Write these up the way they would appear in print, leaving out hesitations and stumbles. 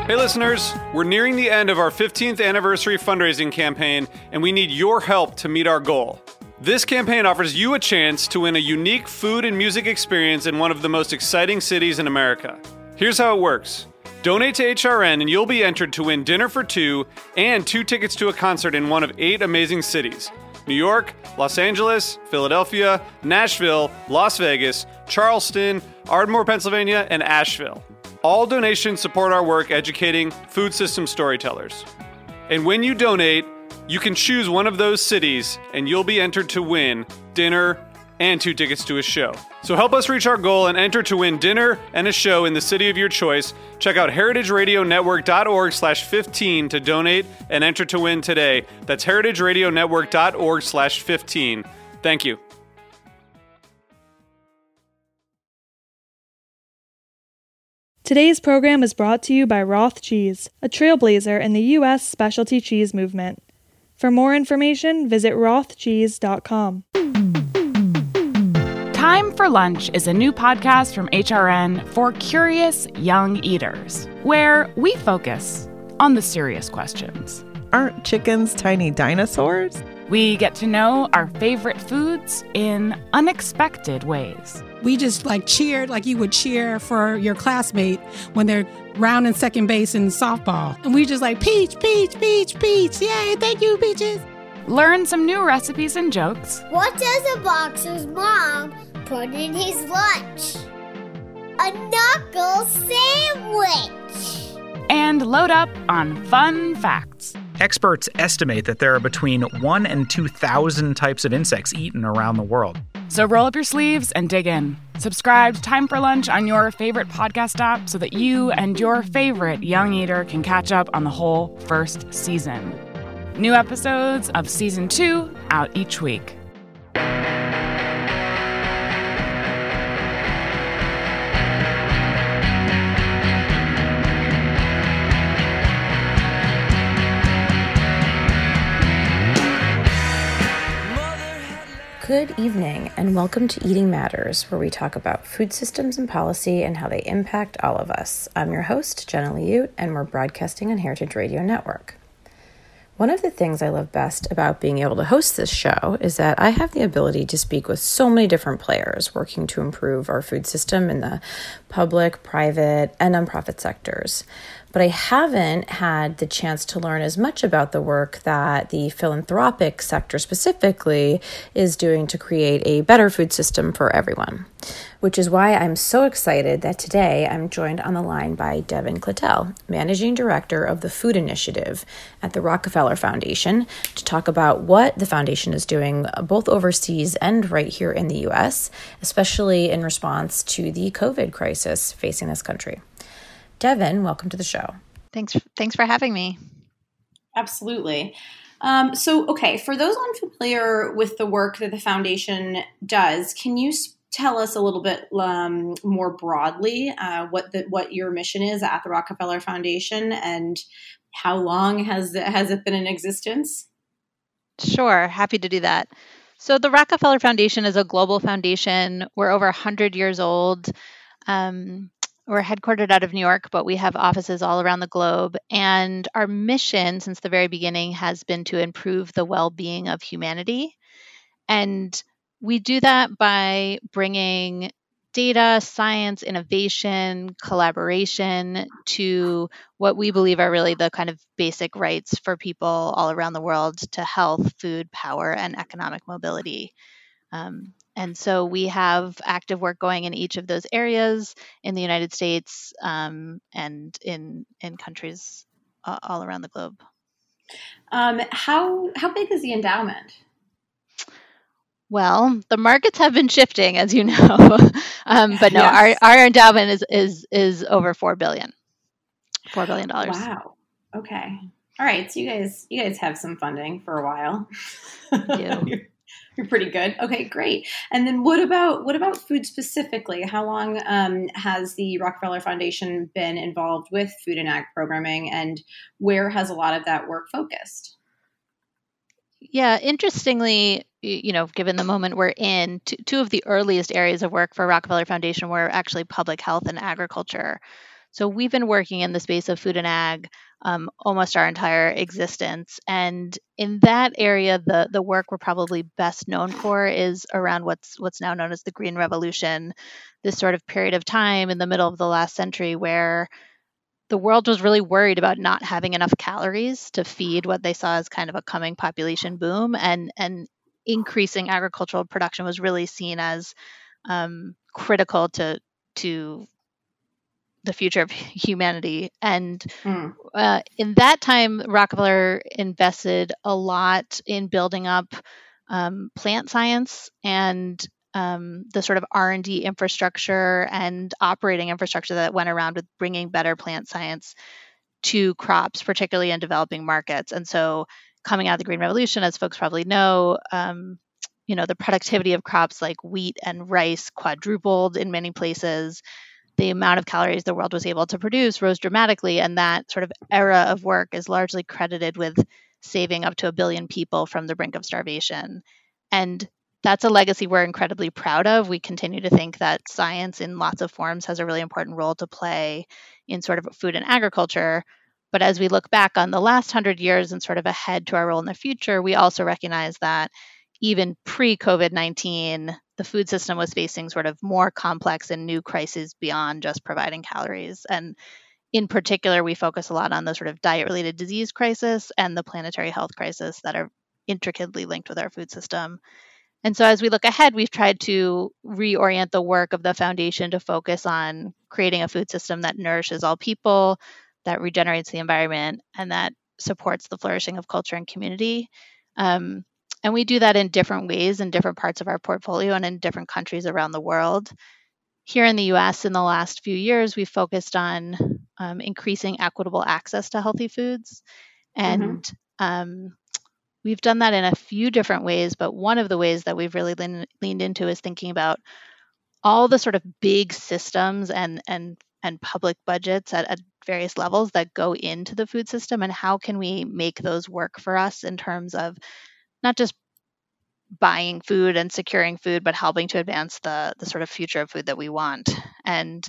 Hey listeners, we're nearing the end of our 15th anniversary fundraising campaign, and we need your help to meet our goal. This campaign offers you a chance to win a unique food and music experience in one of the most exciting cities in America. Here's how it works. Donate to HRN and you'll be entered to win dinner for two and 2 tickets to a concert in one of 8 amazing cities: New York, Los Angeles, Philadelphia, Nashville, Las Vegas, Charleston, Ardmore, Pennsylvania, and Asheville. All donations support our work educating food system storytellers. And when you donate, you can choose one of those cities and you'll be entered to win dinner and 2 tickets to a show. So help us reach our goal and enter to win dinner and a show in the city of your choice. Check out heritageradionetwork.org/15 to donate and enter to win today. That's heritageradionetwork.org/15. Thank you. Today's program is brought to you by Roth Cheese, a trailblazer in the U.S. specialty cheese movement. For more information, visit rothcheese.com. Time for Lunch is a new podcast from HRN for curious young eaters, where we focus on the serious questions. Aren't chickens tiny dinosaurs? We get to know our favorite foods in unexpected ways. We just cheered like you would cheer for your classmate when they're rounding second base in softball. And we just peach, peach, peach, peach. Yay, thank you, peaches. Learn some new recipes and jokes. What does a boxer's mom put in his lunch? A knuckle sandwich. And load up on fun facts. Experts estimate that there are between 1,000 and 2,000 types of insects eaten around the world. So roll up your sleeves and dig in. Subscribe to Time for Lunch on your favorite podcast app so that you and your favorite young eater can catch up on the whole first season. New episodes of Season 2 out each week. Good evening, and welcome to Eating Matters, where we talk about food systems and policy and how they impact all of us. I'm your host, Jenna Liute, and we're broadcasting on Heritage Radio Network. One of the things I love best about being able to host this show is that I have the ability to speak with so many different players working to improve our food system in the public, private, and nonprofit sectors. But I haven't had the chance to learn as much about the work that the philanthropic sector specifically is doing to create a better food system for everyone, which is why I'm so excited that today I'm joined on the line by Devin Clattel, Managing Director of the Food Initiative at the Rockefeller Foundation, to talk about what the foundation is doing both overseas and right here in the U.S., especially in response to the COVID crisis facing this country. Devin, welcome to the show. Thanks for having me. Absolutely. For those unfamiliar with the work that the foundation does, can you tell us a little bit more broadly what your mission is at the Rockefeller Foundation and how long has it been in existence? Sure, happy to do that. So the Rockefeller Foundation is a global foundation. We're over 100 years old. We're headquartered out of New York, but we have offices all around the globe. And our mission since the very beginning has been to improve the well-being of humanity. And we do that by bringing data, science, innovation, collaboration to what we believe are really the kind of basic rights for people all around the world to health, food, power, and economic mobility. And so we have active work going in each of those areas in the United States and in countries all around the globe. How big is the endowment? Well, the markets have been shifting, as you know, but no, yes. our endowment is over $4 billion. $4 billion. Wow. Okay. All right. So you guys have some funding for a while. We do. You're pretty good. Okay, great. And then what about food specifically? How long has the Rockefeller Foundation been involved with food and ag programming, and where has a lot of that work focused? Yeah, interestingly, given the moment we're in, two of the earliest areas of work for Rockefeller Foundation were actually public health and agriculture. So we've been working in the space of food and ag almost our entire existence. And in that area, the work we're probably best known for is around what's now known as the Green Revolution, this sort of period of time in the middle of the last century where the world was really worried about not having enough calories to feed what they saw as kind of a coming population boom, and increasing agricultural production was really seen as critical to the future of humanity. And in that time, Rockefeller invested a lot in building up plant science and the sort of R&D infrastructure and operating infrastructure that went around with bringing better plant science to crops, particularly in developing markets. And so coming out of the Green Revolution, as folks probably know, the productivity of crops like wheat and rice quadrupled in many places. The amount of calories the world was able to produce rose dramatically, and that sort of era of work is largely credited with saving up to 1 billion people from the brink of starvation. And that's a legacy we're incredibly proud of. We continue to think that science in lots of forms has a really important role to play in sort of food and agriculture. But as we look back on the last 100 years and sort of ahead to our role in the future, we also recognize that even pre-COVID-19, the food system was facing sort of more complex and new crises beyond just providing calories. And in particular, we focus a lot on the sort of diet-related disease crisis and the planetary health crisis that are intricately linked with our food system. And so as we look ahead, we've tried to reorient the work of the foundation to focus on creating a food system that nourishes all people, that regenerates the environment, and that supports the flourishing of culture and community. And we do that in different ways in different parts of our portfolio and in different countries around the world. Here in the US, in the last few years, we've focused on increasing equitable access to healthy foods. And we've done that in a few different ways, but one of the ways that we've really leaned into is thinking about all the sort of big systems and public budgets at various levels that go into the food system, and how can we make those work for us in terms of not just buying food and securing food, but helping to advance the sort of future of food that we want. And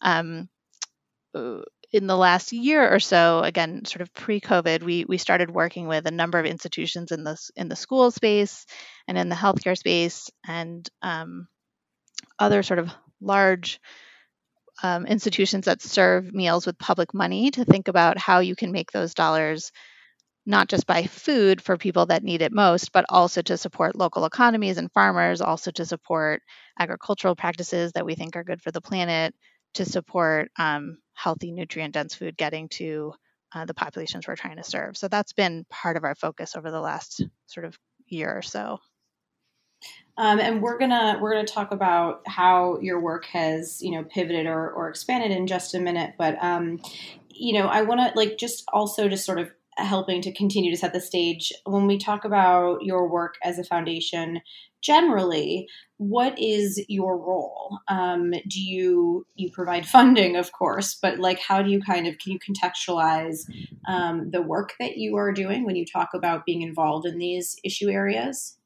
in the last year or so, again, sort of pre-COVID, we started working with a number of institutions in the school space and in the healthcare space and other sort of large institutions that serve meals with public money to think about how you can make those dollars not just buy food for people that need it most, but also to support local economies and farmers, also to support agricultural practices that we think are good for the planet, to support healthy, nutrient-dense food getting to the populations we're trying to serve. So that's been part of our focus over the last sort of year or so. And we're gonna talk about how your work has pivoted or expanded in just a minute. But I want to just sort of helping to continue to set the stage. When we talk about your work as a foundation, generally, what is your role? Do you provide funding, of course, but how do you can you contextualize the work that you are doing when you talk about being involved in these issue areas?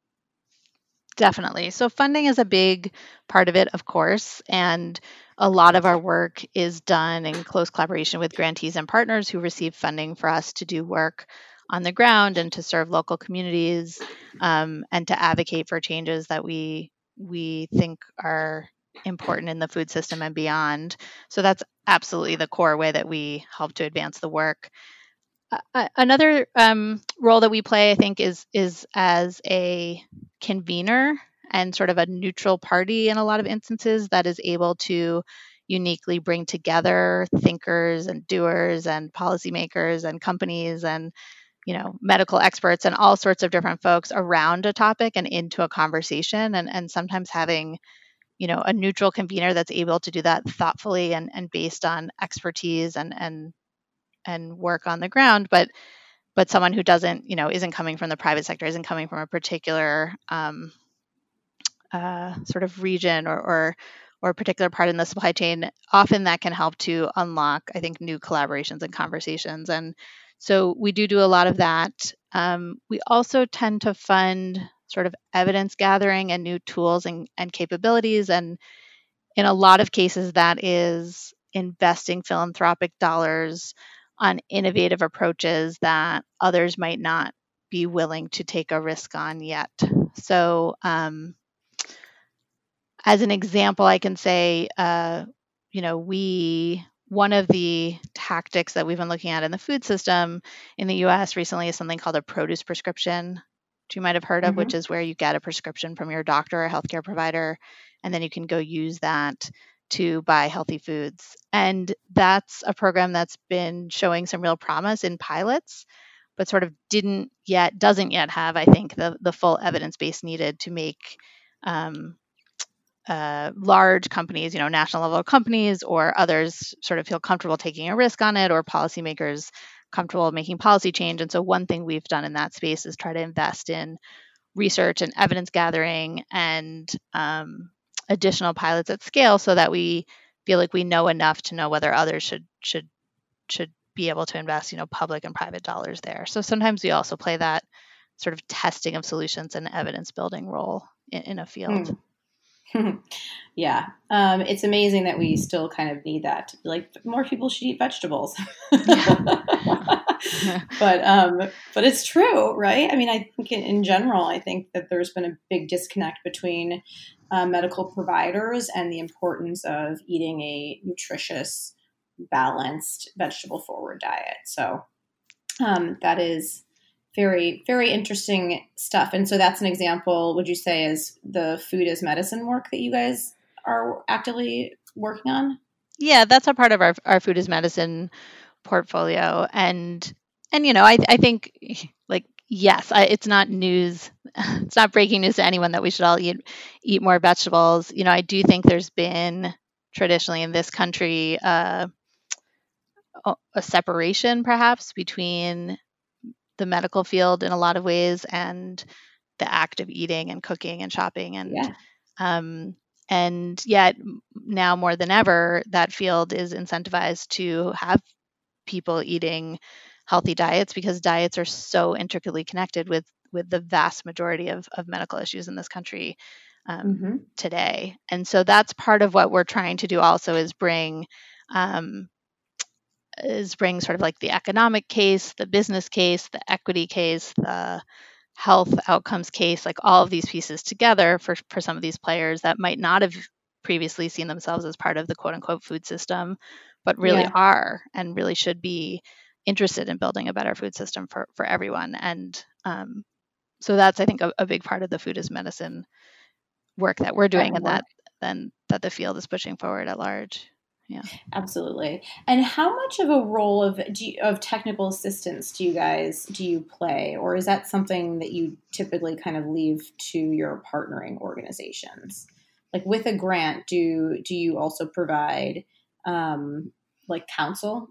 Definitely. So funding is a big part of it, of course, and a lot of our work is done in close collaboration with grantees and partners who receive funding for us to do work on the ground and to serve local communities and to advocate for changes that we think are important in the food system and beyond. So that's absolutely the core way that we help to advance the work. Another role that we play, I think, is as a convener and sort of a neutral party in a lot of instances that is able to uniquely bring together thinkers and doers and policymakers and companies and medical experts and all sorts of different folks around a topic and into a conversation, and sometimes having a neutral convener that's able to do that thoughtfully and based on expertise and work on the ground, but someone who doesn't, isn't coming from the private sector, isn't coming from a particular sort of region or a particular part in the supply chain, often that can help to unlock, I think, new collaborations and conversations. And so we do a lot of that. We also tend to fund sort of evidence gathering and new tools and capabilities. And in a lot of cases, that is investing philanthropic dollars on innovative approaches that others might not be willing to take a risk on yet. So, as an example, I can say, one of the tactics that we've been looking at in the food system in the US recently is something called a produce prescription, which you might have heard of, which is where you get a prescription from your doctor or healthcare provider, and then you can go use that to buy healthy foods. And that's a program that's been showing some real promise in pilots, but sort of doesn't yet have, I think, the full evidence base needed to make large companies, national level companies or others sort of feel comfortable taking a risk on it, or policymakers comfortable making policy change. And so one thing we've done in that space is try to invest in research and evidence gathering and additional pilots at scale, so that we feel like we know enough to know whether others should be able to invest, public and private dollars there. So sometimes we also play that sort of testing of solutions and evidence building role in a field. Yeah. It's amazing that we still kind of need that to be like, more people should eat vegetables. But it's true, right? I mean, I think in general, I think that there's been a big disconnect between medical providers and the importance of eating a nutritious, balanced, vegetable forward diet. So that is very, very interesting stuff. And so that's an example, would you say, is the food as medicine work that you guys are actively working on? Yeah, that's a part of our food as medicine portfolio. And I think, like, yes, it's not news. It's not breaking news to anyone that we should all eat more vegetables. I do think there's been traditionally in this country a separation perhaps between the medical field in a lot of ways and the act of eating and cooking and shopping. And yet now more than ever, that field is incentivized to have people eating healthy diets, because diets are so intricately connected with the vast majority of medical issues in this country today. And so that's part of what we're trying to do also, is bring sort of like the economic case, the business case, the equity case, the health outcomes case, like all of these pieces together for some of these players that might not have previously seen themselves as part of the quote unquote food system, but really are and really should be interested in building a better food system for everyone. And so that's, I think, a big part of the food as medicine work that we're doing, and that the field is pushing forward at large. Yeah, absolutely. And how much of a role of technical assistance do you play, or is that something that you typically kind of leave to your partnering organizations? Like with a grant, do you also provide like counsel?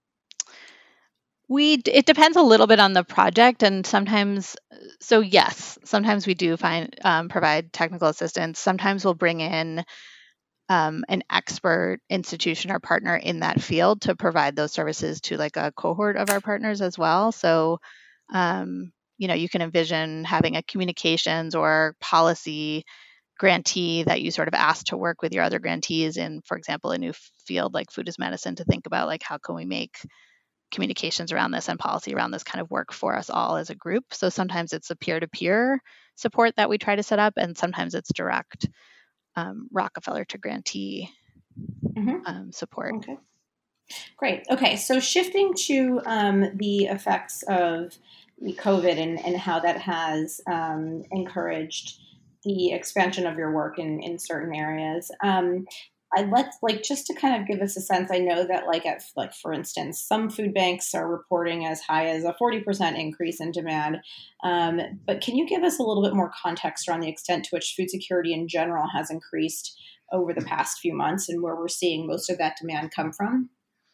It depends a little bit on the project, and sometimes we do provide technical assistance. Sometimes we'll bring in an expert institution or partner in that field to provide those services to like a cohort of our partners as well. So, you can envision having a communications or policy grantee that you sort of ask to work with your other grantees in, for example, a new field like food as medicine, to think about like, how can we make communications around this and policy around this kind of work for us all as a group. So sometimes it's a peer-to-peer support that we try to set up, and sometimes it's direct Rockefeller to grantee support. Okay, great. Okay, so shifting to the effects of COVID and how that has encouraged the expansion of your work in certain areas. Just to kind of give us a sense, I know that for instance, some food banks are reporting as high as a 40% increase in demand. But can you give us a little bit more context around the extent to which food security in general has increased over the past few months, and where we're seeing most of that demand come from?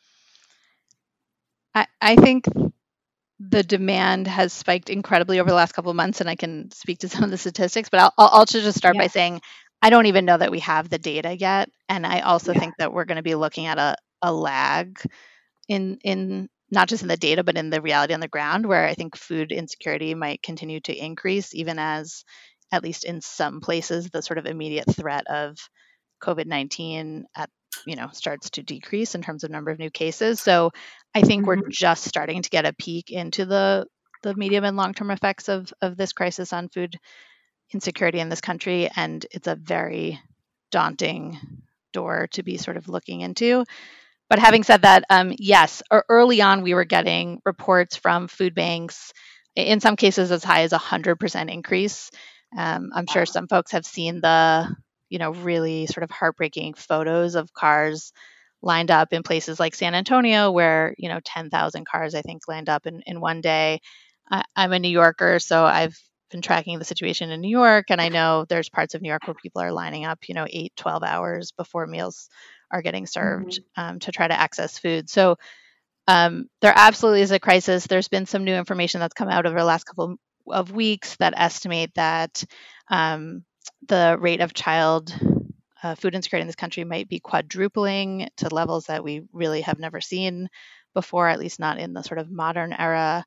I think the demand has spiked incredibly over the last couple of months, and I can speak to some of the statistics, but I'll also just start by saying I don't even know that we have the data yet. And I also think that we're going to be looking at a lag in not just in the data, but in the reality on the ground, where I think food insecurity might continue to increase, even as, at least in some places, the sort of immediate threat of COVID-19 at starts to decrease in terms of number of new cases. So I think we're just starting to get a peek into the medium and long-term effects of this crisis on food insecurity in this country. And it's a very daunting door to be sort of looking into. But having said that, yes, early on, we were getting reports from food banks, in some cases as high as 100% increase. I'm sure some folks have seen the, really sort of heartbreaking photos of cars lined up in places like San Antonio, where, 10,000 cars, I think, lined up in one day. I'm a New Yorker, so I've been tracking the situation in New York, and I know there's parts of New York where people are lining up, 8, 12 hours before meals are getting served to try to access food. So there absolutely is a crisis. There's been some new information that's come out over the last couple of weeks that estimate that the rate of child food insecurity in this country might be quadrupling to levels that we really have never seen before, at least not in the sort of modern era.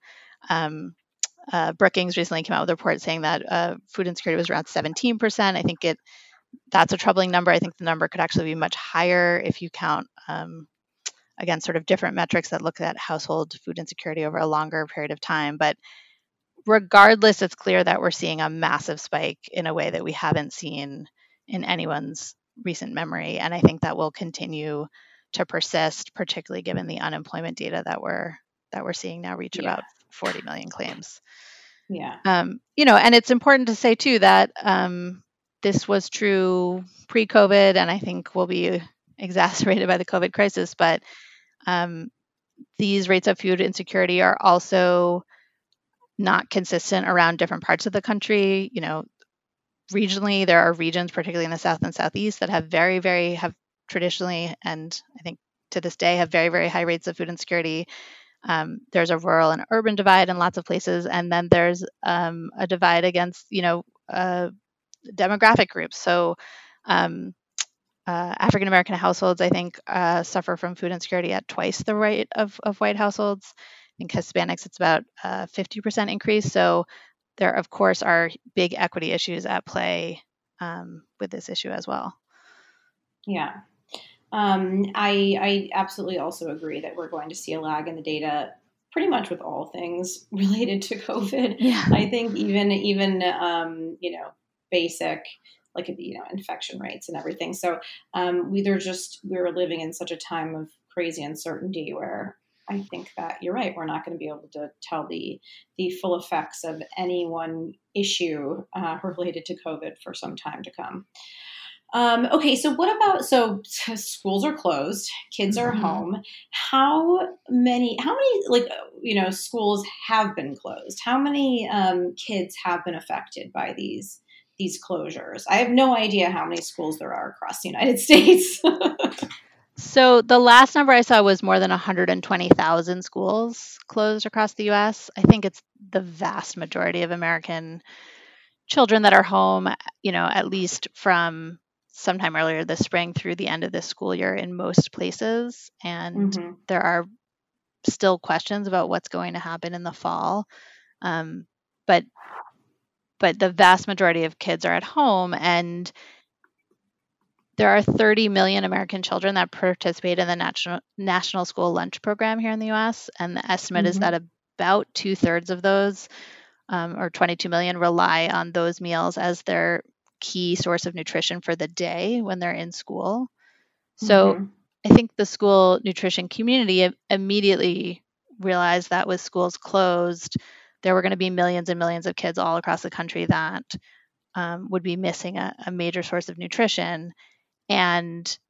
Brookings recently came out with a report saying that food insecurity was around 17%. I think that's a troubling number. I think the number could actually be much higher if you count, again, sort of different metrics that look at household food insecurity over a longer period of time. But regardless, it's clear that we're seeing a massive spike in a way that we haven't seen in anyone's recent memory. And I think that will continue to persist, particularly given the unemployment data that we're seeing now reach about 40 million claims. Yeah. And it's important to say too that this was true pre-COVID, and I think will be exacerbated by the COVID crisis. But these rates of food insecurity are also not consistent around different parts of the country. Regionally, there are regions, particularly in the South and Southeast, that have have traditionally, and I think to this day, have very, very high rates of food insecurity. There's a rural and urban divide in lots of places, and then there's a divide against, demographic groups. So African American households, I think, suffer from food insecurity at twice the rate of white households. I think Hispanics, it's about 50% increase. So there, of course, are big equity issues at play with this issue as well. Yeah. I absolutely also agree that we're going to see a lag in the data pretty much with all things related to COVID. Yeah. I think even basic, like, infection rates and everything. So we're living in such a time of crazy uncertainty where I think that you're right. We're not going to be able to tell the full effects of any one issue related to COVID for some time to come. Okay, so what about, schools are closed, kids are home. How many, schools have been closed? How many kids have been affected by these closures? I have no idea how many schools there are across the United States. So the last number I saw was more than 120,000 schools closed across the U.S. I think it's the vast majority of American children that are home, at least from sometime earlier this spring through the end of this school year in most places. And there are still questions about what's going to happen in the fall. But the vast majority of kids are at home, and there are 30 million American children that participate in the National School Lunch Program here in the U.S., and the estimate is that about 2/3 of those, or 22 million, rely on those meals as their key source of nutrition for the day when they're in school. So I think the school nutrition community immediately realized that with schools closed, there were going to be millions and millions of kids all across the country that would be missing a major source of nutrition. And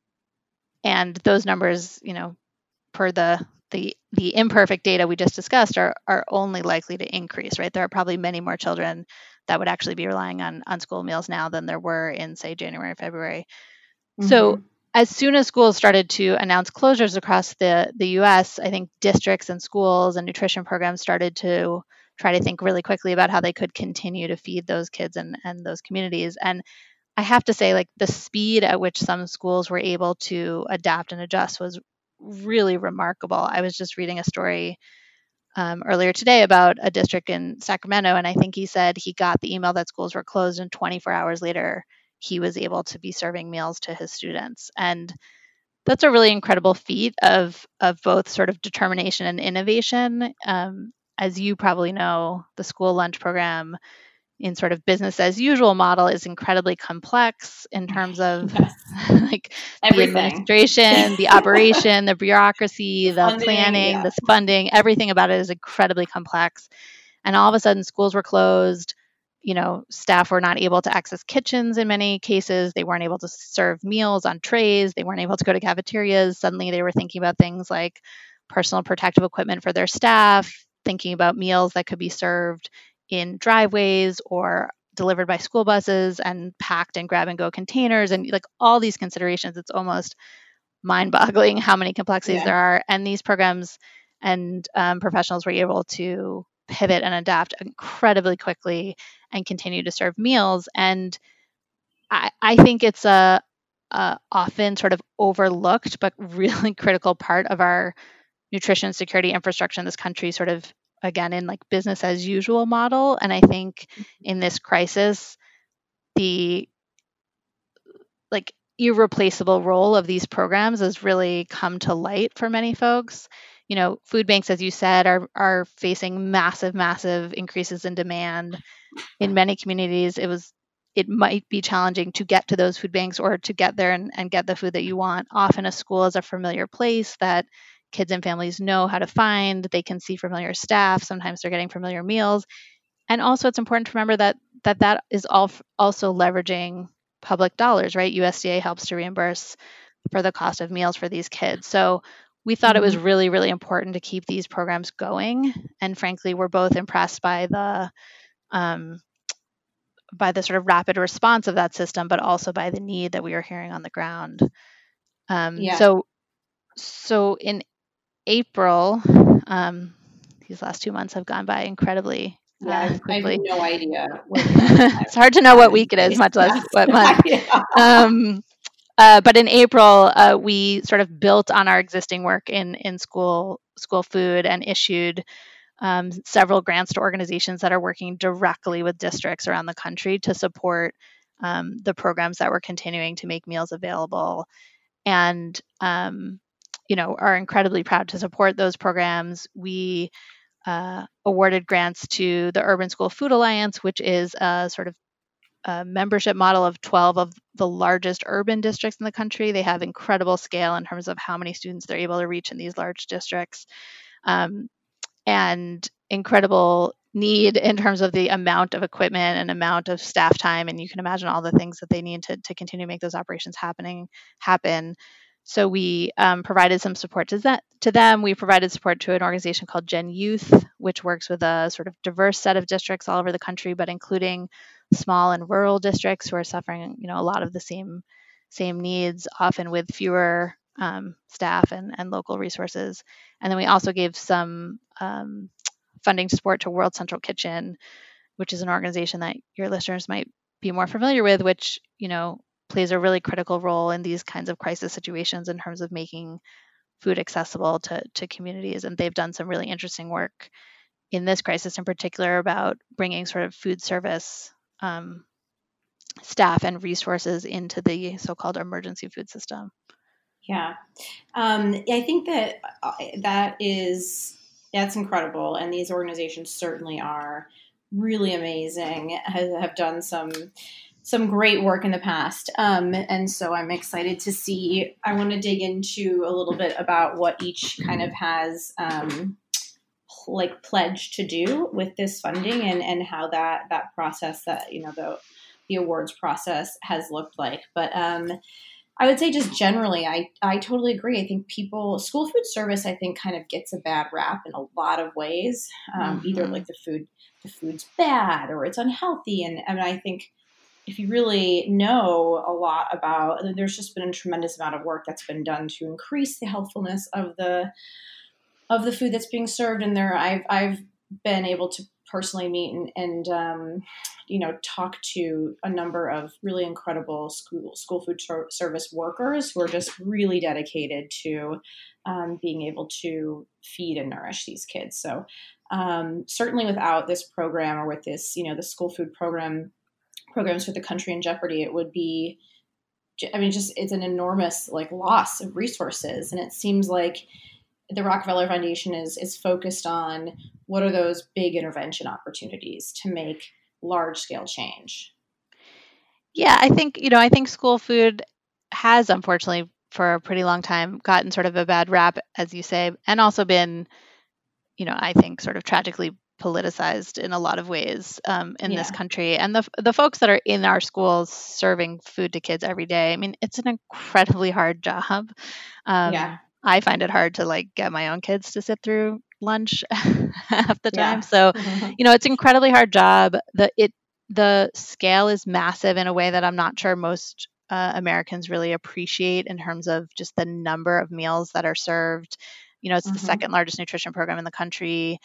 those numbers, per the imperfect data we just discussed, are only likely to increase, right? There are probably many more children that would actually be relying on school meals now than there were in, say, January or February. So as soon as schools started to announce closures across the U.S., I think districts and schools and nutrition programs started to try to think really quickly about how they could continue to feed those kids and those communities. And I have to say, the speed at which some schools were able to adapt and adjust was really remarkable. I was just reading a story earlier today about a district in Sacramento, and I think he said he got the email that schools were closed, and 24 hours later, he was able to be serving meals to his students. And that's a really incredible feat of both sort of determination and innovation. As you probably know, the school lunch program in sort of business as usual model is incredibly complex in terms of like Everything. the administration, the operation, the bureaucracy, the funding, planning, the funding, everything about it is incredibly complex. And all of a sudden schools were closed. Staff were not able to access kitchens in many cases. They weren't able to serve meals on trays. They weren't able to go to cafeterias. Suddenly they were thinking about things like personal protective equipment for their staff, thinking about meals that could be served in driveways or delivered by school buses and packed in grab-and-go containers, and like all these considerations. It's almost mind-boggling how many complexities there are. And these programs and professionals were able to pivot and adapt incredibly quickly and continue to serve meals. And I think it's a often sort of overlooked but really critical part of our nutrition security infrastructure in this country, sort of again in like business as usual model. And I think in this crisis, the like irreplaceable role of these programs has really come to light for many folks. Food banks, as you said, are facing massive increases in demand. In many communities, it might be challenging to get to those food banks or to get there and get the food that you want. Often a school is a familiar place that kids and families know how to find. They can see familiar staff. Sometimes they're getting familiar meals. And also it's important to remember that is also leveraging public dollars, right? USDA helps to reimburse for the cost of meals for these kids. So we thought it was really, really important to keep these programs going. And frankly, we're both impressed by the sort of rapid response of that system, but also by the need that we are hearing on the ground. So in April, these last 2 months have gone by incredibly quickly. I have no idea. It's hard to know what week it is, much less what month. But in April, we sort of built on our existing work in school food and issued several grants to organizations that are working directly with districts around the country to support the programs that we're continuing to make meals available, and are incredibly proud to support those programs. We awarded grants to the Urban School Food Alliance, which is a sort of membership model of 12 of the largest urban districts in the country. They have incredible scale in terms of how many students they're able to reach in these large districts, and incredible need in terms of the amount of equipment and amount of staff time. And you can imagine all the things that they need to continue to make those operations happen. So we provided some support to them. We provided support to an organization called Gen Youth, which works with a sort of diverse set of districts all over the country, but including small and rural districts who are suffering, a lot of the same needs, often with fewer staff and local resources. And then we also gave some funding support to World Central Kitchen, which is an organization that your listeners might be more familiar with, which, plays a really critical role in these kinds of crisis situations in terms of making food accessible to communities. And they've done some really interesting work in this crisis in particular about bringing sort of food service staff and resources into the so-called emergency food system. Yeah. I think that's incredible. And these organizations certainly are really amazing, have done some great work in the past. And so I'm excited to see. I want to dig into a little bit about what each kind of has pledged to do with this funding and how that process, that, the awards process has looked like. But I would say just generally, I totally agree. I think school food service, I think, kind of gets a bad rap in a lot of ways. Either like the food's bad or it's unhealthy. And I think if you really know a lot about, there's just been a tremendous amount of work that's been done to increase the healthfulness of the food that's being served. And I've been able to personally meet and talk to a number of really incredible school food service workers who are just really dedicated to being able to feed and nourish these kids. So certainly without this program or with this, the school food programs for the country in jeopardy, it would be it's an enormous loss of resources. And it seems like the Rockefeller Foundation is focused on what are those big intervention opportunities to make large scale change. Yeah, I think school food has, unfortunately, for a pretty long time gotten sort of a bad rap, as you say, and also been, I think sort of tragically politicized in a lot of ways in this country. And the folks that are in our schools serving food to kids every day, I mean, it's an incredibly hard job. I find it hard to get my own kids to sit through lunch half the time. So, it's an incredibly hard job. The scale is massive in a way that I'm not sure most Americans really appreciate in terms of just the number of meals that are served. It's the second largest nutrition program in the country.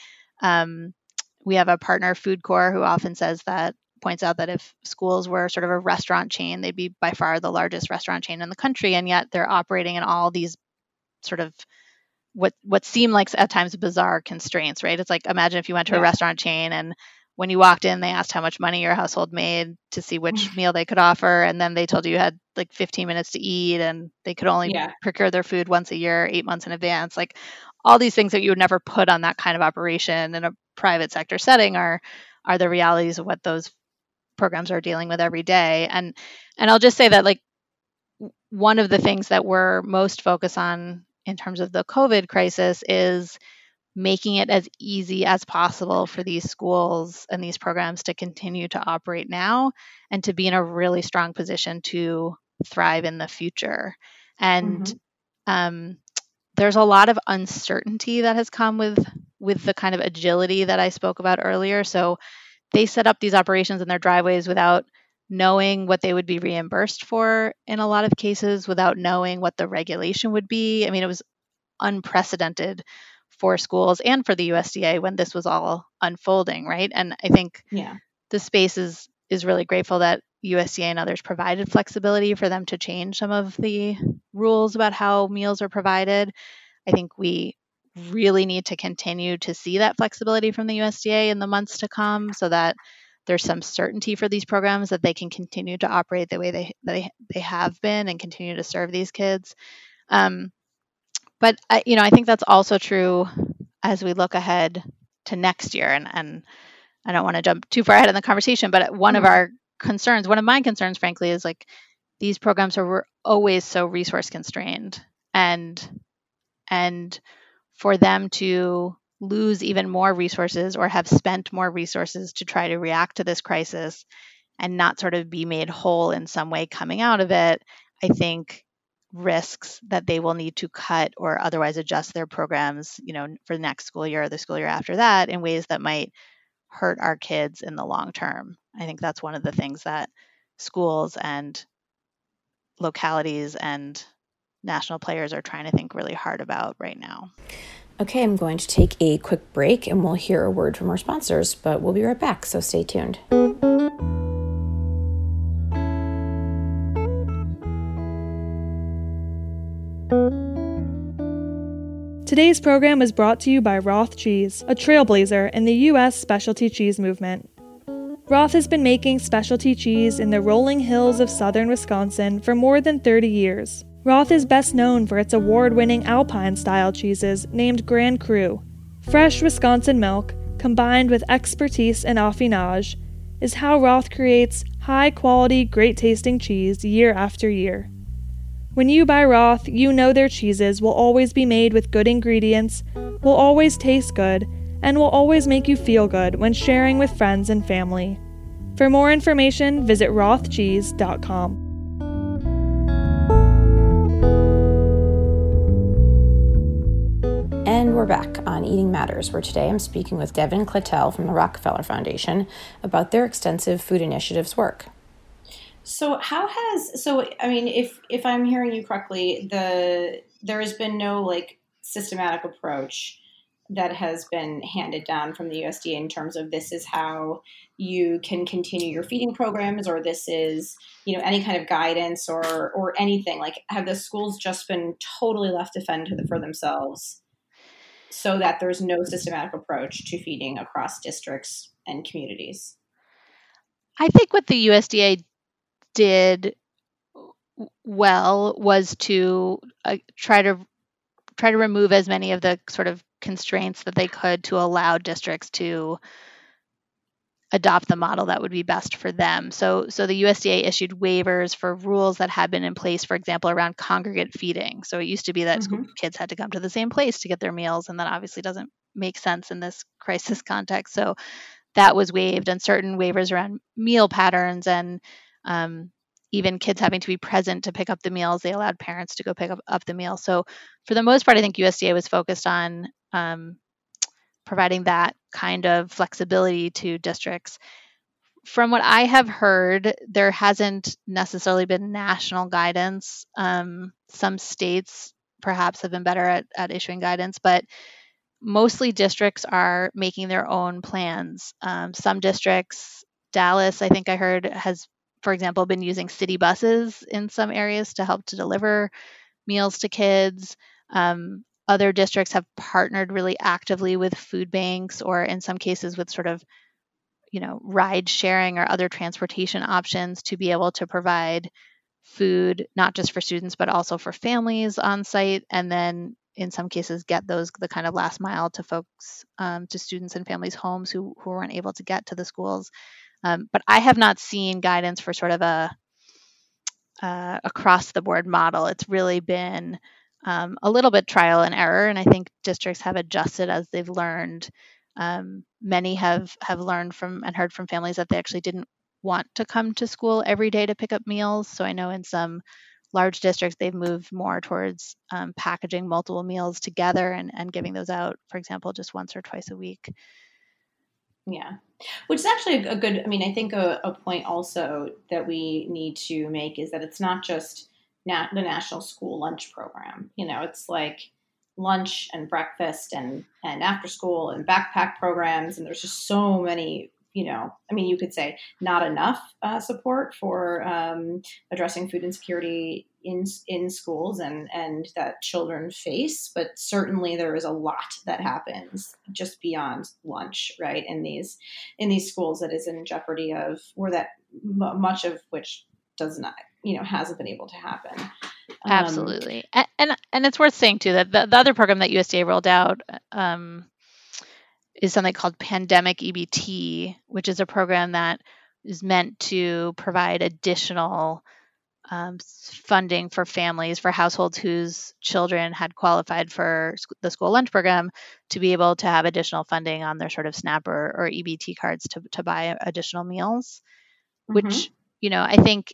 We have a partner, Food Corps, who often points out that if schools were sort of a restaurant chain, they'd be by far the largest restaurant chain in the country. And yet they're operating in all these sort of what seem like at times bizarre constraints, right? It's like, imagine if you went to a restaurant chain and when you walked in, they asked how much money your household made to see which meal they could offer. And then they told you had 15 minutes to eat and they could only procure their food once a year, 8 months in advance. All these things that you would never put on that kind of operation in a private sector setting are the realities of what those programs are dealing with every day. And I'll just say that one of the things that we're most focused on in terms of the COVID crisis is making it as easy as possible for these schools and these programs to continue to operate now and to be in a really strong position to thrive in the future. And there's a lot of uncertainty that has come with the kind of agility that I spoke about earlier. So they set up these operations in their driveways without knowing what they would be reimbursed for in a lot of cases, without knowing what the regulation would be. I mean, it was unprecedented for schools and for the USDA when this was all unfolding, right? And I think the space is really grateful that USDA and others provided flexibility for them to change some of the rules about how meals are provided. I think we really need to continue to see that flexibility from the USDA in the months to come so that there's some certainty for these programs that they can continue to operate the way they have been and continue to serve these kids. But I think that's also true as we look ahead to next year. And I don't want to jump too far ahead in the conversation, but one of my concerns, frankly, is these programs were always so resource constrained, and for them to lose even more resources or have spent more resources to try to react to this crisis and not sort of be made whole in some way coming out of it, I think risks that they will need to cut or otherwise adjust their programs, for the next school year or the school year after that in ways that might hurt our kids in the long term. I think that's one of the things that schools and localities and national players are trying to think really hard about right now. Okay, I'm going to take a quick break and we'll hear a word from our sponsors, but we'll be right back, so stay tuned. Today's program is brought to you by Roth Cheese, a trailblazer in the U.S. specialty cheese movement. Roth has been making specialty cheese in the rolling hills of southern Wisconsin for more than 30 years. Roth is best known for its award-winning Alpine-style cheeses named Grand Cru. Fresh Wisconsin milk, combined with expertise and affinage, is how Roth creates high-quality, great-tasting cheese year after year. When you buy Roth, you know their cheeses will always be made with good ingredients, will always taste good, and will always make you feel good when sharing with friends and family. For more information, visit rothcheese.com. And we're back on Eating Matters, where today I'm speaking with Devin Clattel from the Rockefeller Foundation about their extensive food initiatives work. So if I'm hearing you correctly, there has been no systematic approach that has been handed down from the USDA in terms of this is how you can continue your feeding programs, or this is, any kind of guidance or anything. Have the schools just been totally left to fend for themselves so that there's no systematic approach to feeding across districts and communities? I think what the USDA did well was to try to remove as many of the sort of constraints that they could to allow districts to adopt the model that would be best for them. So the USDA issued waivers for rules that had been in place, for example, around congregate feeding. So it used to be that school kids had to come to the same place to get their meals, and that obviously doesn't make sense in this crisis context. So that was waived, and certain waivers around meal patterns and even kids having to be present to pick up the meals, they allowed parents to go pick up the meal. So for the most part, I think USDA was focused on providing that kind of flexibility to districts. From what I have heard, there hasn't necessarily been national guidance. Some states perhaps have been better at issuing guidance, but mostly districts are making their own plans. Some districts, Dallas, I think I heard, has, for example, been using city buses in some areas to help to deliver meals to kids. Other districts have partnered really actively with food banks, or in some cases with sort of, ride sharing or other transportation options to be able to provide food, not just for students, but also for families on site. And then in some cases get the kind of last mile to folks, to students and families' homes who weren't able to get to the schools. But I have not seen guidance for sort of a across the board model. It's really been a little bit trial and error, and I think districts have adjusted as they've learned. Many have learned from and heard from families that they actually didn't want to come to school every day to pick up meals. So I know in some large districts, they've moved more towards packaging multiple meals together and giving those out, for example, just once or twice a week. Yeah, which is actually a good, I think a point also that we need to make is that it's not just the National School Lunch Program. It's like lunch and breakfast and after school and backpack programs. And there's just so many, you could say not enough support for addressing food insecurity in schools and that children face. But certainly there is a lot that happens just beyond lunch, right? In these schools that is in jeopardy of, or that much of which does not, hasn't been able to happen. Absolutely. And it's worth saying too that the other program that USDA rolled out is something called Pandemic EBT, which is a program that is meant to provide additional funding for families, for households whose children had qualified for the school lunch program, to be able to have additional funding on their sort of SNAP or EBT cards to buy additional meals, which, I think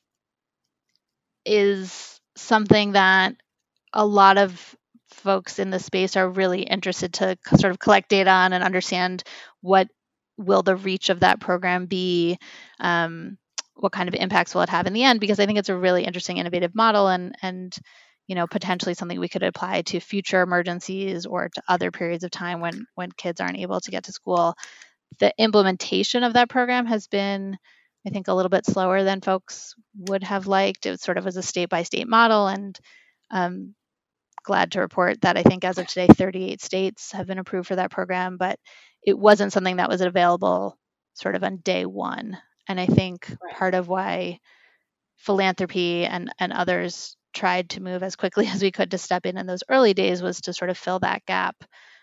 is something that a lot of folks in the space are really interested to sort of collect data on and understand what will the reach of that program be, what kind of impacts will it have in the end, because I think it's a really interesting, innovative model and potentially something we could apply to future emergencies or to other periods of time when kids aren't able to get to school. The implementation of that program has been, I think, a little bit slower than folks would have liked. It sort of was a state-by-state model, and glad to report that I think as of today, 38 states have been approved for that program, but it wasn't something that was available sort of on day one. And I think part of why philanthropy and others tried to move as quickly as we could to step in those early days was to sort of fill that gap.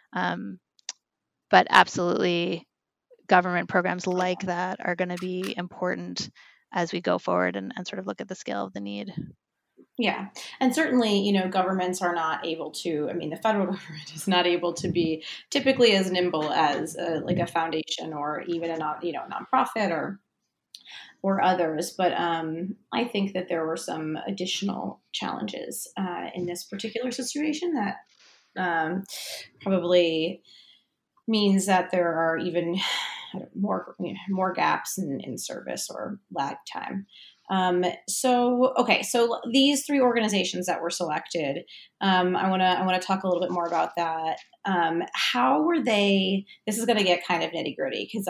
But absolutely, government programs like that are going to be important as we go forward and sort of look at the scale of the need. Yeah. And certainly, governments are not able to, the federal government is not able to be typically as nimble as a foundation or even a nonprofit or others. But I think that there were some additional challenges in this particular situation that probably means that there are even more gaps in service or lag time. So these three organizations that were selected, I want to talk a little bit more about that. How were they? This is going to get kind of nitty gritty because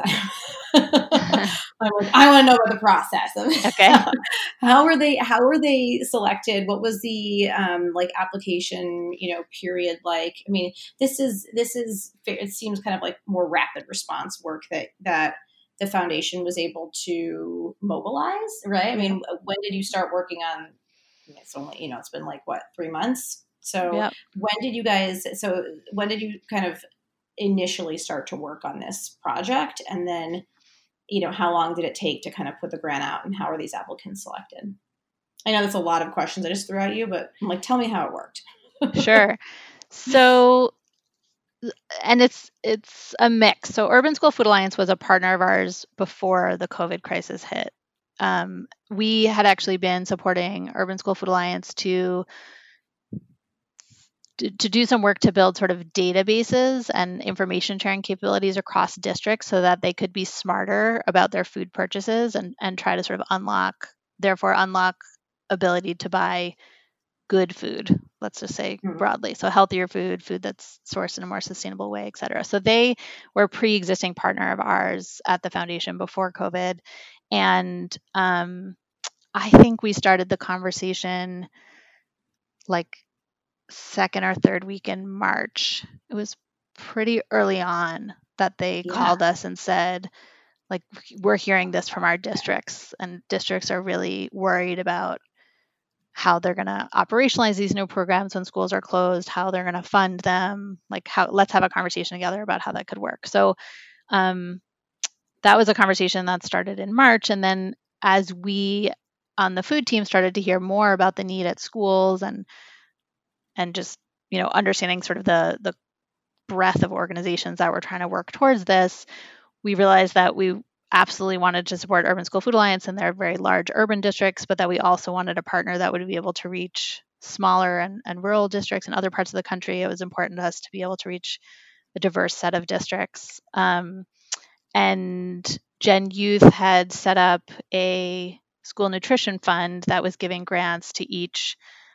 I want to know about the process. Okay. How were they selected? What was the application period like? This is it seems kind of like more rapid response work that the foundation was able to mobilize, right? When did you start working on it's only, it's been like what, 3 months. So Yep. when did you kind of initially start to work on this project? And then, how long did it take to kind of put the grant out, and how are these applicants selected? I know that's a lot of questions I just threw at you, but I'm like, tell me how it worked. Sure. So, and it's a mix. So Urban School Food Alliance was a partner of ours before the COVID crisis hit. We had actually been supporting Urban School Food Alliance to do some work to build sort of databases and information sharing capabilities across districts so that they could be smarter about their food purchases and try to sort of unlock ability to buy good food, let's just say broadly. So healthier food that's sourced in a more sustainable way, et cetera. So they were a pre-existing partner of ours at the foundation before COVID. And I think we started the conversation like second or third week in March. It was pretty early on that they called us and said, like, we're hearing this from our districts, and districts are really worried about how they're going to operationalize these new programs when schools are closed, how they're going to fund them, let's have a conversation together about how that could work. So that was a conversation that started in March. And then as we on the food team started to hear more about the need at schools and just, understanding sort of the breadth of organizations that were trying to work towards this, we realized that we absolutely wanted to support Urban School Food Alliance in their very large urban districts, but that we also wanted a partner that would be able to reach smaller and rural districts and other parts of the country. It was important to us to be able to reach a diverse set of districts. And Gen Youth had set up a school nutrition fund that was giving grants to each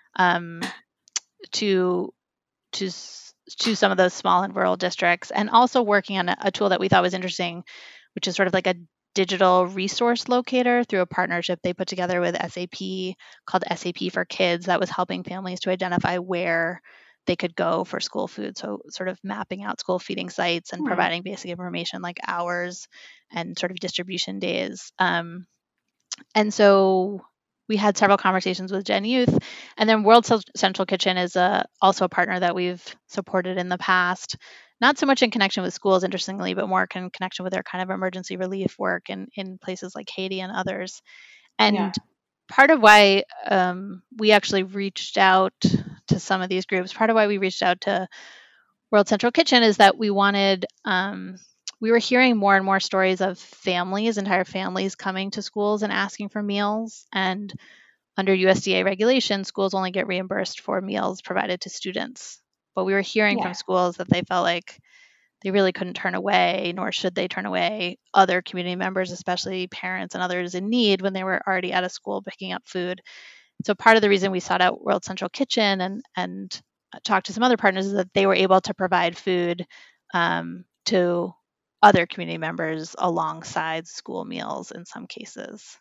to some of those small and rural districts, and also working on a tool that we thought was interesting, which is sort of like a digital resource locator through a partnership they put together with SAP called SAP for Kids that was helping families to identify where they could go for school food. So sort of mapping out school feeding sites and providing basic information like hours and sort of distribution days. And so we had several conversations with Gen Youth, and then World Central Kitchen is also a partner that we've supported in the past, not so much in connection with schools, interestingly, but more in connection with their kind of emergency relief work in places like Haiti and others. And part of why we actually reached out to some of these groups, part of why we reached out to World Central Kitchen is that we wanted, we were hearing more and more stories of entire families coming to schools and asking for meals. And under USDA regulation, schools only get reimbursed for meals provided to students. But we were hearing from schools that they felt like they really couldn't turn away, nor should they turn away other community members, especially parents and others in need when they were already at a school picking up food. So part of the reason we sought out World Central Kitchen and talked to some other partners is that they were able to provide food to other community members alongside school meals in some cases.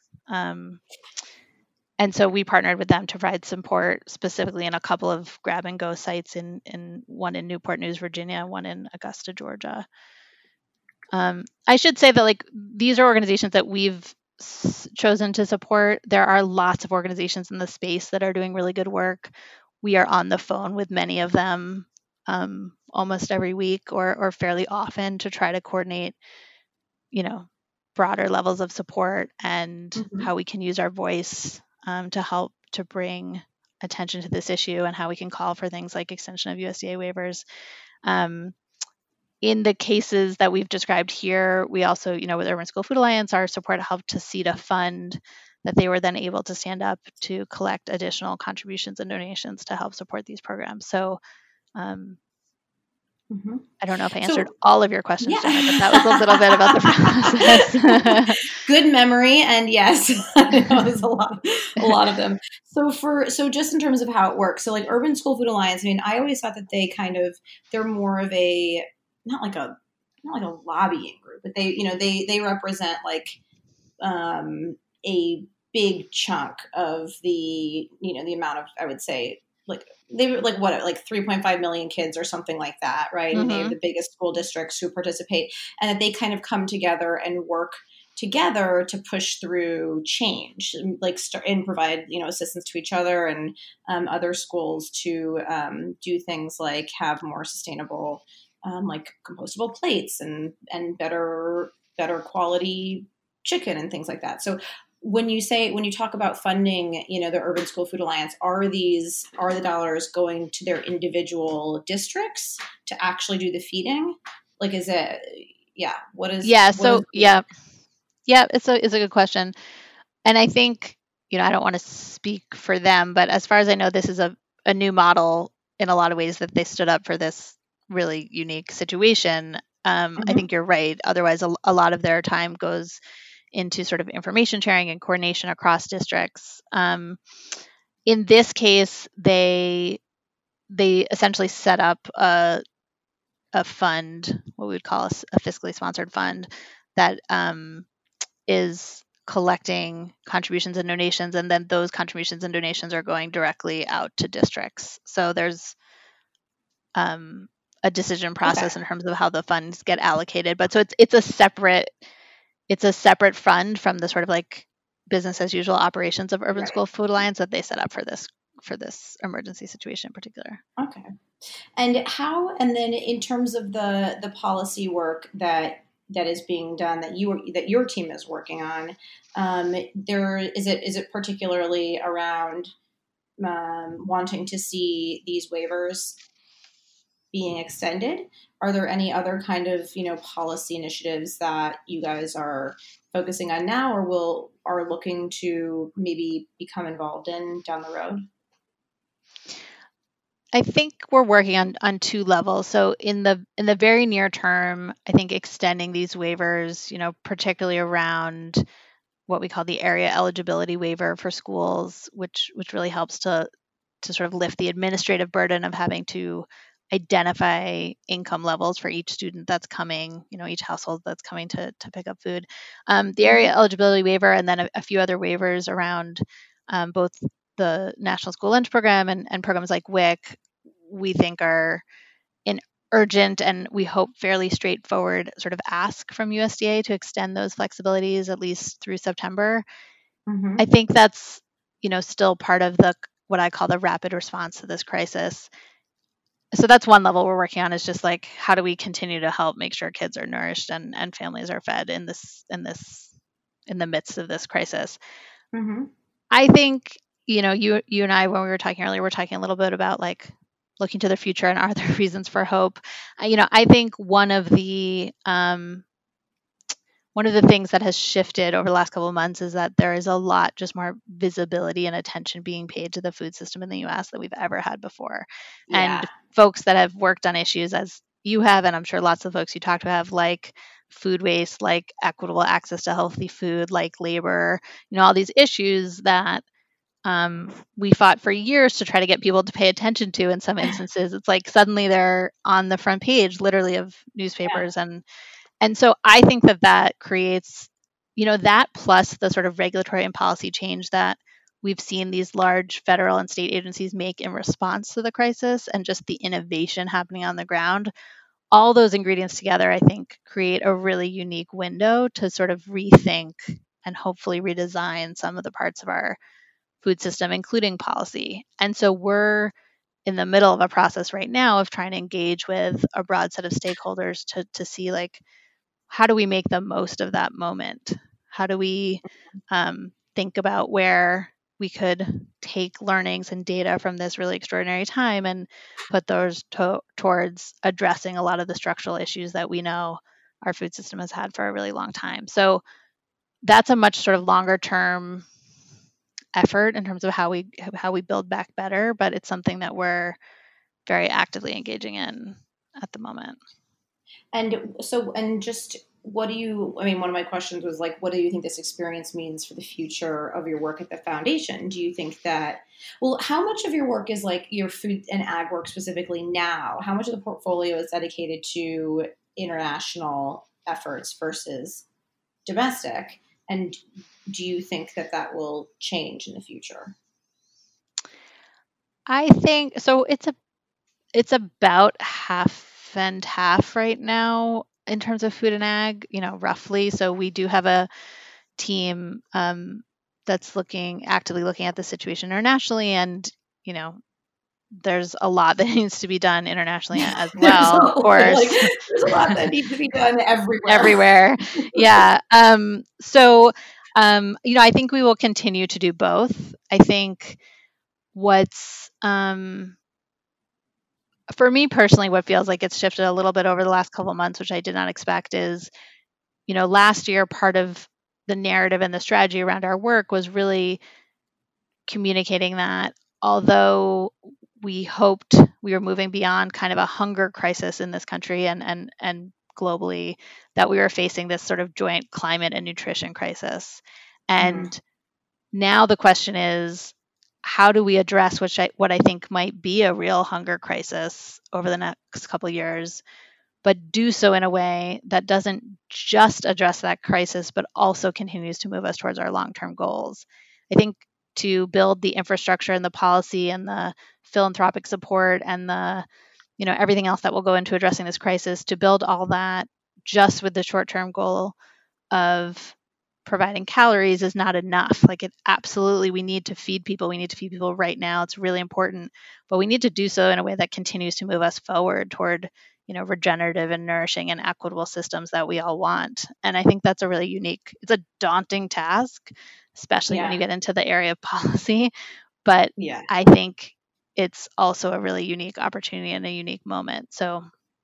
And so we partnered with them to provide support specifically in a couple of grab-and-go sites, in one in Newport News, Virginia, one in Augusta, Georgia. I should say that these are organizations that we've chosen to support. There are lots of organizations in the space that are doing really good work. We are on the phone with many of them almost every week or fairly often to try to coordinate, broader levels of support and how we can use our voice to help to bring attention to this issue, and how we can call for things like extension of USDA waivers. In the cases that we've described here, we also, with Urban School Food Alliance, our support helped to seed a fund that they were then able to stand up to collect additional contributions and donations to help support these programs. So I don't know if I answered all of your questions, Jenna, but that was a little bit about the process. Good memory, and yes, there's a lot of them. So just in terms of how it works, so like Urban School Food Alliance, I mean, I always thought that they're more of a not like a lobbying group, but they represent a big chunk of the the amount of, I would say, they were 3.5 million kids or something like that, right? And they have the biggest school districts who participate, and that they kind of come together and work together to push through change, like and provide assistance to each other and other schools to do things like have more sustainable like compostable plates and better quality chicken and things like that. So when you talk about funding, the Urban School Food Alliance, are the dollars going to their individual districts to actually do the feeding? Like, is it, it's a good question. And I think, I don't want to speak for them, but as far as I know, this is a new model in a lot of ways that they stood up for this really unique situation. I think you're right. Otherwise, a lot of their time goes into sort of information sharing and coordination across districts. In this case, they essentially set up a fund, what we would call a fiscally sponsored fund, that is collecting contributions and donations, and then those contributions and donations are going directly out to districts. So there's a decision process in terms of how the funds get allocated. But so it's a separate fund from the sort of like business as usual operations of Urban School Food Alliance that they set up for this emergency situation in particular. Okay. And then in terms of the policy work that is being done that your team is working on, is it particularly around wanting to see these waivers being extended? Are there any other kind of policy initiatives that you guys are focusing on now, or are looking to maybe become involved in down the road? I think we're working on two levels. So in the very near term, I think extending these waivers, particularly around what we call the area eligibility waiver for schools, which really helps to sort of lift the administrative burden of having to identify income levels for each student that's coming, each household that's coming to pick up food. The area eligibility waiver, and then a few other waivers around both the National School Lunch Program and programs like WIC, we think are an urgent and we hope fairly straightforward sort of ask from USDA to extend those flexibilities at least through September. Mm-hmm. I think that's, still part of what I call the rapid response to this crisis. So that's one level we're working on, is just like, how do we continue to help make sure kids are nourished and families are fed in the midst of this crisis. Mm-hmm. I think, you and I, when we were talking earlier, we're talking a little bit about like looking to the future and are there reasons for hope? I think one of the things that has shifted over the last couple of months is that there is a lot just more visibility and attention being paid to the food system in the U.S. that we've ever had before. Yeah. And folks that have worked on issues as you have, and I'm sure lots of folks you talk to have, like food waste, like equitable access to healthy food, like labor, all these issues that we fought for years to try to get people to pay attention to. In some instances, it's like suddenly they're on the front page, literally, of newspapers. Yeah. And so I think that creates, that plus the sort of regulatory and policy change that we've seen these large federal and state agencies make in response to the crisis, and just the innovation happening on the ground. All those ingredients together, I think, create a really unique window to sort of rethink and hopefully redesign some of the parts of our food system, including policy. And so we're in the middle of a process right now of trying to engage with a broad set of stakeholders to see, like, how do we make the most of that moment? How do we think about where we could take learnings and data from this really extraordinary time and put those towards addressing a lot of the structural issues that we know our food system has had for a really long time. So that's a much sort of longer term effort in terms of how we build back better, but it's something that we're very actively engaging in at the moment. And so, just one of my questions was like, what do you think this experience means for the future of your work at the foundation? Do you think that, how much of your work is like your food and ag work specifically now? How much of the portfolio is dedicated to international efforts versus domestic? And do you think that will change in the future? I think so. It's about half and half right now. in terms of food and ag, roughly. So we do have a team that's actively looking at the situation internationally, and there's a lot that needs to be done internationally as well. Of course, there's a lot that needs to be done everywhere. Everywhere, yeah. So I think we will continue to do both. I think what's for me personally, what feels like it's shifted a little bit over the last couple of months, which I did not expect, is, last year, part of the narrative and the strategy around our work was really communicating that although we hoped we were moving beyond kind of a hunger crisis in this country and globally, that we were facing this sort of joint climate and nutrition crisis. And now the question is, how do we address what I think might be a real hunger crisis over the next couple of years, but do so in a way that doesn't just address that crisis, but also continues to move us towards our long-term goals? I think to build the infrastructure and the policy and the philanthropic support and the, everything else that will go into addressing this crisis, to build all that just with the short-term goal of providing calories is not enough. We need to feed people. We need to feed people right now. It's really important, but we need to do so in a way that continues to move us forward toward, regenerative and nourishing and equitable systems that we all want. And I think that's it's a daunting task, especially when you get into the area of policy. But I think it's also a really unique opportunity and a unique moment. So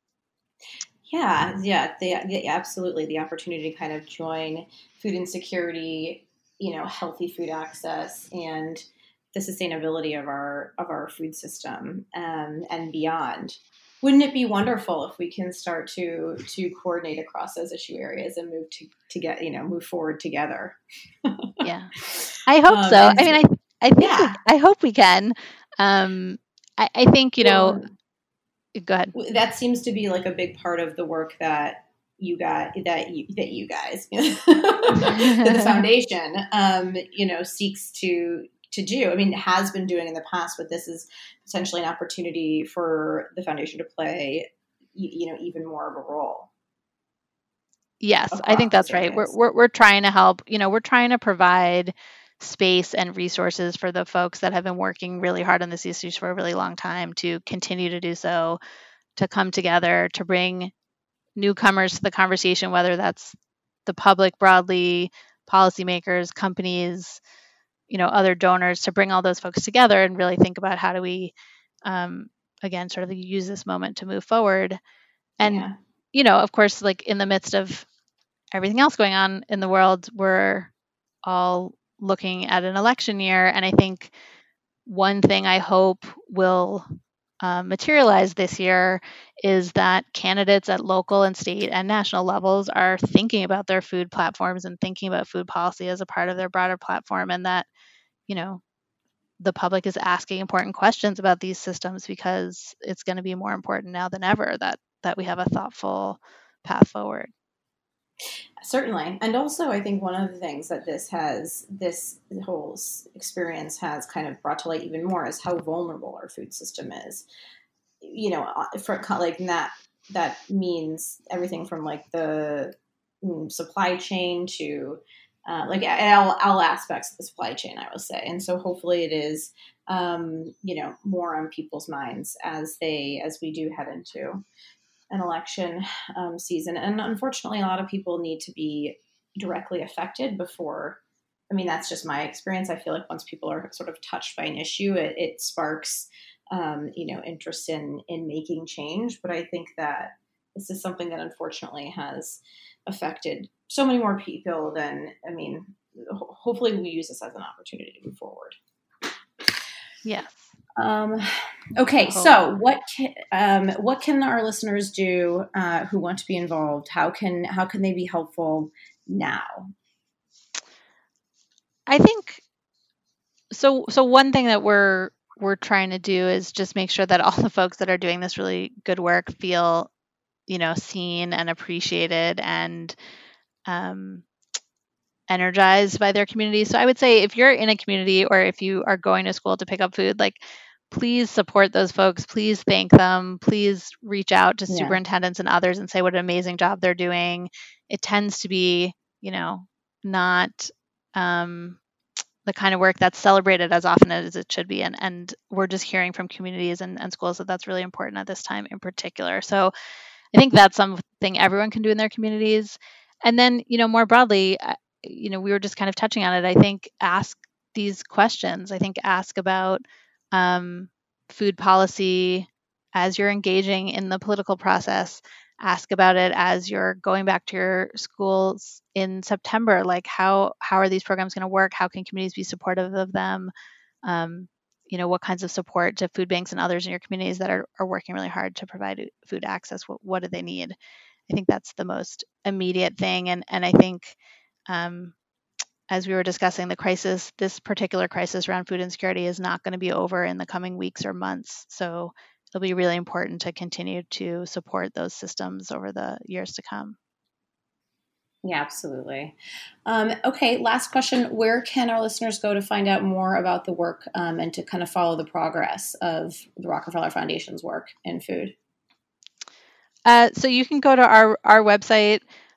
absolutely. The opportunity to kind of join food insecurity, healthy food access, and the sustainability of our food system and beyond. Wouldn't it be wonderful if we can start to coordinate across those issue areas and move forward together? Yeah, I hope so. I hope we can. I think go ahead. That seems to be like a big part of the work that you guys, that the foundation, seeks to do. I mean, it has been doing in the past, but this is potentially an opportunity for the foundation to play, even more of a role. Yes, I think that's right. We're trying to help. We're trying to provide space and resources for the folks that have been working really hard on this issues for a really long time to continue to do so, to come together, to bring newcomers to the conversation, whether that's the public broadly, policymakers, companies, other donors, to bring all those folks together and really think about how do we, again, sort of use this moment to move forward. And, of course, in the midst of everything else going on in the world, we're all looking at an election year. And I think one thing I hope will materialize this year is that candidates at local and state and national levels are thinking about their food platforms and thinking about food policy as a part of their broader platform, and that, the public is asking important questions about these systems, because it's going to be more important now than ever that we have a thoughtful path forward. Certainly. And also, I think one of the things that this whole experience has kind of brought to light even more is how vulnerable our food system is. That means everything from the supply chain to all aspects of the supply chain, I will say. And so hopefully it is, more on people's minds as we do head into an election season. And unfortunately, a lot of people need to be directly affected before. I mean, that's just my experience. I feel like once people are sort of touched by an issue, it sparks, interest in making change. But I think that this is something that unfortunately has affected so many more people than, hopefully we use this as an opportunity to move forward. Yes. Okay. So what can our listeners do, who want to be involved? How can they be helpful now? I think so one thing that we're trying to do is just make sure that all the folks that are doing this really good work feel, seen and appreciated and energized by their community. So I would say if you're in a community or if you are going to school to pick up food, please support those folks. Please thank them. Please reach out to superintendents and others and say what an amazing job they're doing. It tends to be, not the kind of work that's celebrated as often as it should be. And we're just hearing from communities and schools that that's really important at this time in particular. So I think that's something everyone can do in their communities. And then, more broadly, we were just kind of touching on it. I think ask these questions. I think ask about food policy as you're engaging in the political process. Ask about it as you're going back to your schools in September. Like, how are these programs going to work? How can communities be supportive of them? What kinds of support to food banks and others in your communities that are working really hard to provide food access? What do they need? I think that's the most immediate thing. And I think as we were discussing the crisis, this particular crisis around food insecurity is not going to be over in the coming weeks or months. So it'll be really important to continue to support those systems over the years to come. Yeah, absolutely. Okay, last question. Where can our listeners go to find out more about the work and to kind of follow the progress of the Rockefeller Foundation's work in food? So you can go to our website,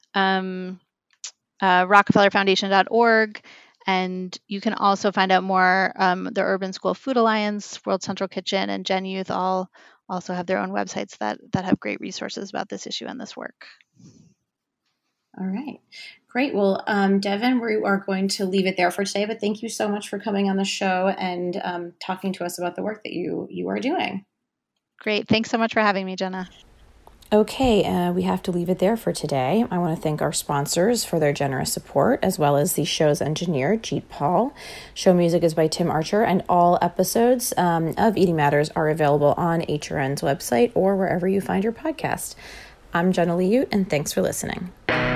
rockefellerfoundation.org, and you can also find out more. The Urban School Food Alliance, World Central Kitchen, and Gen Youth all also have their own websites that have great resources about this issue and this work. All right. Great. Well, Devin, we are going to leave it there for today, but thank you so much for coming on the show and talking to us about the work that you are doing. Great. Thanks so much for having me, Jenna. Okay, we have to leave it there for today. I want to thank our sponsors for their generous support, as well as the show's engineer, Jeet Paul. Show music is by Tim Archer, and all episodes of Eating Matters are available on HRN's website or wherever you find your podcast. I'm Jenna Lee Ute, and thanks for listening.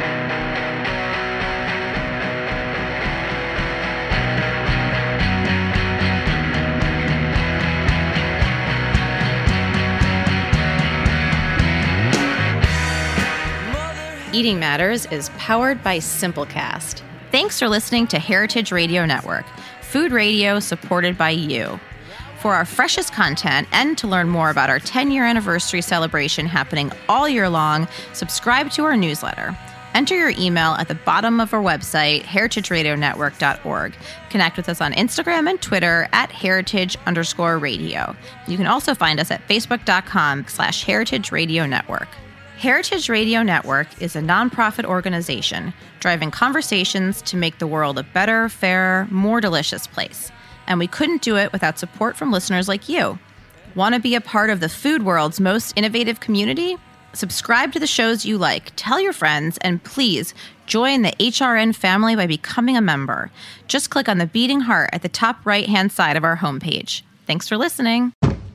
Eating Matters is powered by Simplecast. Thanks for listening to Heritage Radio Network, food radio supported by you. For our freshest content and to learn more about our 10-year anniversary celebration happening all year long, subscribe to our newsletter. Enter your email at the bottom of our website, heritageradionetwork.org. Connect with us on Instagram and Twitter at heritage_radio. You can also find us at facebook.com/Heritage Radio Network. Heritage Radio Network is a nonprofit organization driving conversations to make the world a better, fairer, more delicious place. And we couldn't do it without support from listeners like you. Want to be a part of the food world's most innovative community? Subscribe to the shows you like, tell your friends, and please join the HRN family by becoming a member. Just click on the beating heart at the top right-hand side of our homepage. Thanks for listening.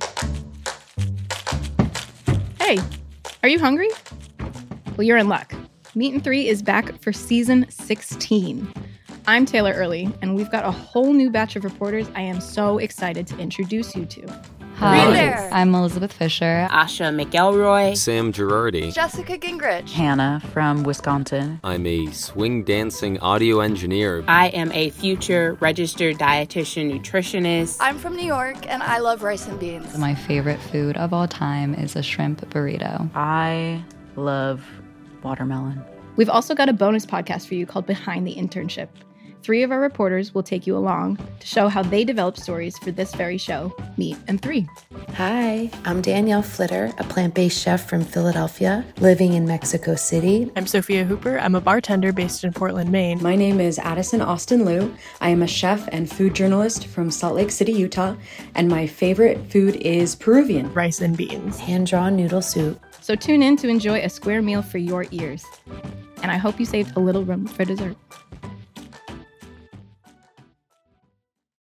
Hey, are you hungry? Well, you're in luck. Meat and 3 is back for season 16. I'm Taylor Early, and we've got a whole new batch of reporters I am so excited to introduce you to. Hi, I'm Elizabeth Fisher. Asha McElroy. Sam Girardi. Jessica Gingrich. Hannah from Wisconsin. I'm a swing dancing audio engineer. I am a future registered dietitian nutritionist. I'm from New York, and I love rice and beans. My favorite food of all time is a shrimp burrito. I love watermelon. We've also got a bonus podcast for you called Behind the Internship. 3 of our reporters will take you along to show how they develop stories for this very show, Meat and 3. Hi, I'm Danielle Flitter, a plant-based chef from Philadelphia, living in Mexico City. I'm Sophia Hooper. I'm a bartender based in Portland, Maine. My name is Addison Austin Liu. I am a chef and food journalist from Salt Lake City, Utah, and my favorite food is Peruvian. Rice and beans. Hand-drawn noodle soup. So tune in to enjoy a square meal for your ears. And I hope you saved a little room for dessert.